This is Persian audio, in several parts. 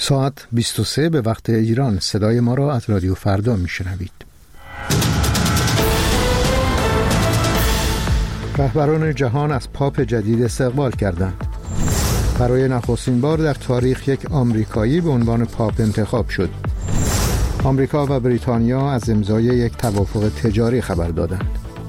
ساعت 23 به وقت ایران. صدای ما را از رادیو فردا میشنوید. رهبران جهان از پاپ جدید استقبال کردند. برای نخستین بار در تاریخ یک آمریکایی به عنوان پاپ انتخاب شد. آمریکا و بریتانیا از امضای یک توافق تجاری خبر دادند.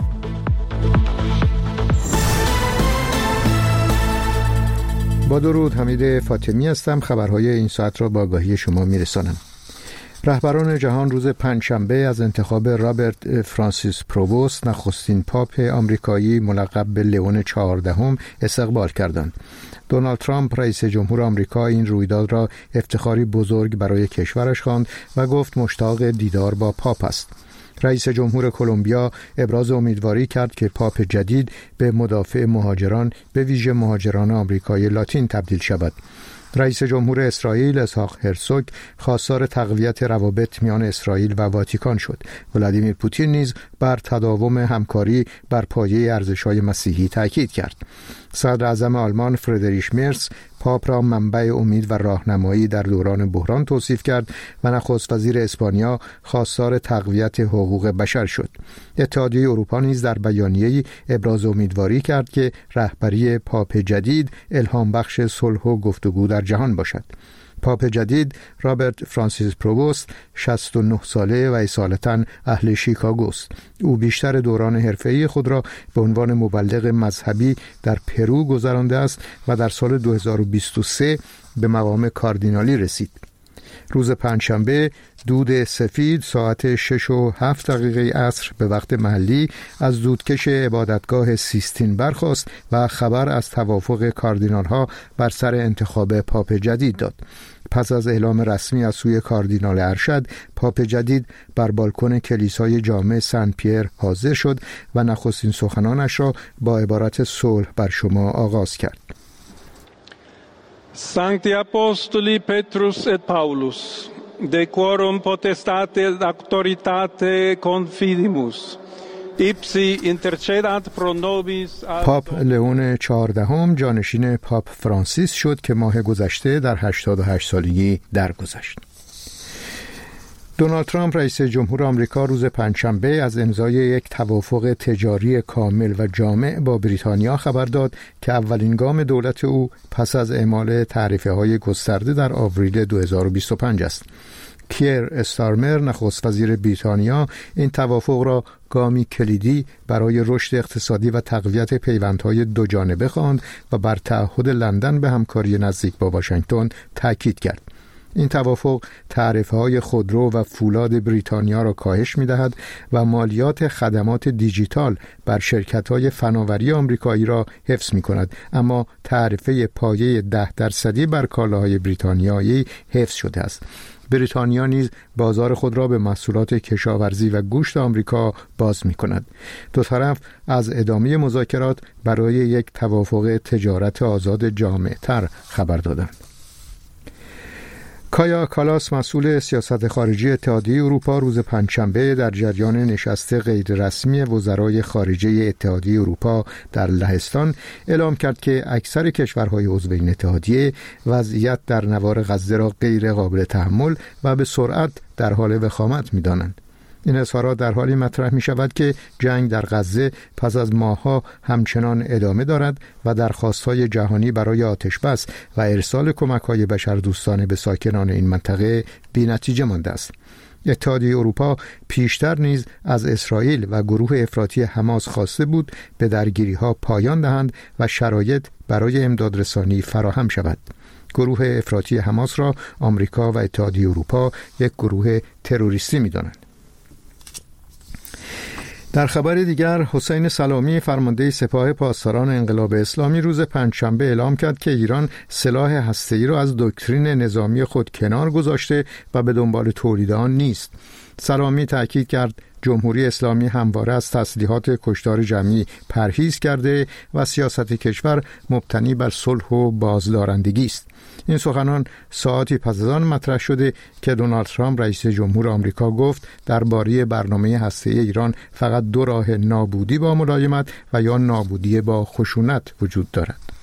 با درود، حمید فاطمی هستم. خبرهای این ساعت را با آگاهی شما میرسانم. رهبران جهان روز پنجشنبه از انتخاب رابرت فرانسیس پرووست، نخستین پاپ آمریکایی ملقب به لئون 14 استقبال کردند. دونالد ترامپ رئیس جمهور آمریکا این رویداد را افتخاری بزرگ برای کشورش خواند و گفت مشتاق دیدار با پاپ است. رئیس جمهور کلمبیا ابراز امیدواری کرد که پاپ جدید به مدافع مهاجران، به ویژه مهاجران آمریکای لاتین تبدیل شود. رئیس جمهور اسرائیل اسحاق هرزوگ خواستار تقویت روابط میان اسرائیل و واتیکان شد. ولادیمیر پوتین نیز بر تداوم همکاری بر پایه ارزش‌های مسیحی تاکید کرد. صدر اعظم آلمان فردریش مرس پاپ را منبع امید و راهنمایی در دوران بحران توصیف کرد و نخست وزیر اسپانیا خواستار تقویت حقوق بشر شد. اتحادیه اروپا نیز در بیانیه‌ای ابراز امیدواری کرد که رهبری پاپ جدید الهام بخش صلح و گفتگو در جهان باشد. پاپ جدید رابرت فرانسیس پرووست 69 ساله و اصالتاً اهل شیکاگو است. او بیشتر دوران حرفه‌ای خود را به عنوان مبلغ مذهبی در پرو گذرانده است و در سال 2023 به مقام کاردینالی رسید. روز پنجشنبه دود سفید ساعت 6:07 عصر به وقت محلی از دودکش عبادتگاه سیستین برخاست و خبر از توافق کاردینال‌ها بر سر انتخاب پاپ جدید داد. پس از اعلام رسمی از سوی کاردینال ارشد، پاپ جدید بر بالکن کلیسای جامع سن پیر حاضر شد و نخستین سخنانش را با عبارت صلح بر شما آغاز کرد. Sancti Apostoli Petrus et Paulus, de quorum potestate auctoritate confidimus, ipsi intercedat pro nobis. پاپ لئون 14 جانشین پاپ فرانسیس شد که ماه گذشته در 88 سالگی درگذشت. دونالد ترامپ رئیس جمهور آمریکا روز پنجشنبه از امضای یک توافق تجاری کامل و جامع با بریتانیا خبر داد که اولین گام دولت او پس از اعمال تعرفه‌های گسترده در آوریل 2025 است. کیر استارمر نخست وزیر بریتانیا این توافق را گامی کلیدی برای رشد اقتصادی و تقویت پیوندهای دو جانبه خواند و بر تعهد لندن به همکاری نزدیک با واشنگتن تاکید کرد. این توافق تعرفه‌های خودرو و فولاد بریتانیا را کاهش می‌دهد و مالیات خدمات دیجیتال بر شرکت‌های فناوری آمریکایی را حفظ می‌کند، اما تعرفه پایه 10% بر کالاهای بریتانیایی حفظ شده است. بریتانیا نیز بازار خود را به محصولات کشاورزی و گوشت آمریکا باز می‌کند. دو طرف از ادامه مذاکرات برای یک توافق تجارت آزاد جامع‌تر خبر دادند. کایا کالاس مسئول سیاست خارجی اتحادیه اروپا روز پنجشنبه در جریان نشست غیررسمی وزرای خارجه اتحادیه اروپا در لهستان اعلام کرد که اکثر کشورهای عضو این اتحادیه وضعیت در نوار غزه را غیر قابل تحمل و به سرعت در حال وخامت می‌دانند. این اظهارات در حالی مطرح می شود که جنگ در غزه پس از ماه‌ها همچنان ادامه دارد و درخواست‌های جهانی برای آتش‌بس و ارسال کمک‌های بشردوستانه به ساکنان این منطقه بی‌نتیجه مانده است. اتحادیه اروپا پیشتر نیز از اسرائیل و گروه افراطی حماس خواسته بود به درگیری‌ها پایان دهند و شرایط برای امدادرسانی فراهم شود. گروه افراطی حماس را آمریکا و اتحادیه اروپا یک گروه تروریستی می‌دانند. در خبر دیگر، حسین سلامی فرمانده سپاه پاسداران انقلاب اسلامی روز پنجشنبه اعلام کرد که ایران سلاح هسته‌ای را از دکترین نظامی خود کنار گذاشته و به دنبال تولید آن نیست. سلامی تأکید کرد جمهوری اسلامی همواره از تسلیحات کشتار جمعی پرهیز کرده و سیاست کشور مبتنی بر صلح و بازدارندگی است. این سخنان ساعتی پس از آن مطرح شده که دونالد ترامپ رئیس جمهور آمریکا گفت درباره برنامه هسته‌ای ایران فقط دو راه نابودی با ملایمت و یا نابودی با خشونت وجود دارد.